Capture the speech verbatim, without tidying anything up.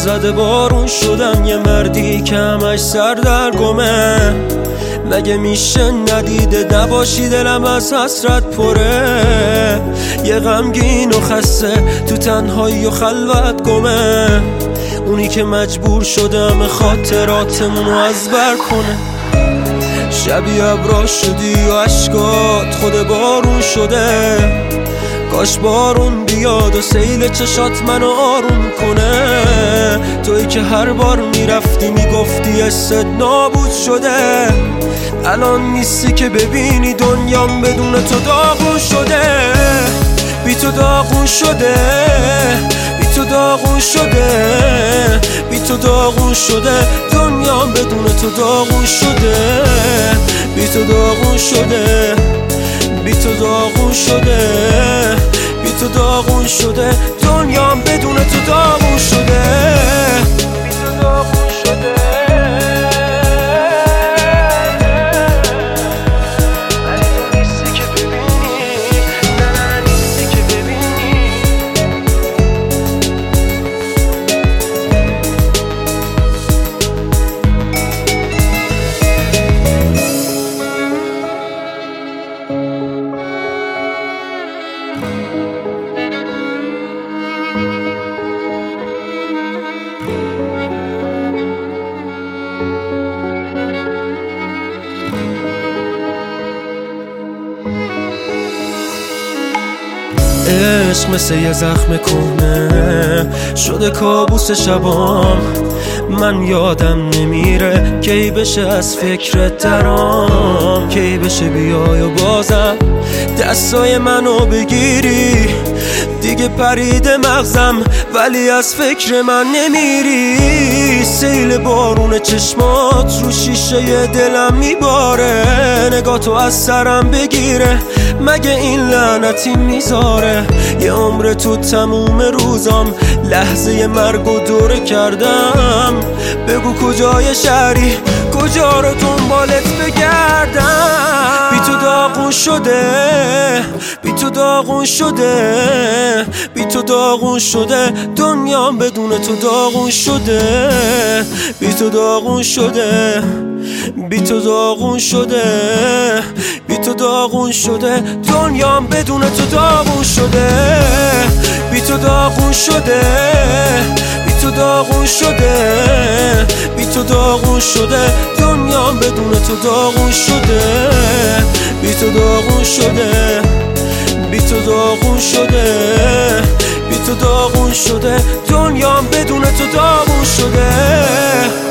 زده بارون شدم، یه مردی که همش سر در گمه. مگه میشه ندیده نباشی دلم از حسرت پره، یه غمگین و خسته تو تنهایی و خلوت گمه. اونی که مجبور شدم خاطراتمونو از بر کنه. شبیه ابرا شدی و عشقات خود بارون شده، کاش بارون بیاد و سیل چشات منو آروم کنه. تویی که هر بار میرفتی میگفتی حست نابود شده، الان نیستی که ببینی دنیام بدون تو داغون شده. بی تو داغون شده، بی تو داغون شده، بی تو داغون شده، دنیام بدون تو داغون شده. بی تو داغون شده، بی تو داغون شده، بی تو داغون شده، دنیام بدون تو داغون شده. بی تو داغون شده، ولی تو نیستی که ببینی، نه نه نیستی که ببینی. عشق مثل یه زخم کهنه شده کابوس شبام، من یادم نمیره کی بشه از فکرت درام، کی بشه بیای و بازم دستای منو بگیری. دیگه پرید مغزم ولی از فکر من نمیری. سیل بارون چشمات رو شیشه دلم میباره، نگاه تو از سرم بگیره مگه این لعنتی میذاره. یه عمر تو تموم روزام لحظه مرگ و دوره کردم، بگو کجای شهری کجا رو دنبالت بگردم. بی تو داغون شده، بی تو داغون شده، بی تو داغون شده، دنیام بدون تو داغون شده. بی تو داغون شده، بی تو داغون شده، بی تو داغون شده، دنیام بدون تو داغون شده. بی تو داغون شده، بی تو داغون شده، بی تو داغون شده، دنیام بدون تو داغون شده. بی تو داغون شده، بی تو داغون شده، بی تو داغون شده، دنیام بدون تو داغون شده.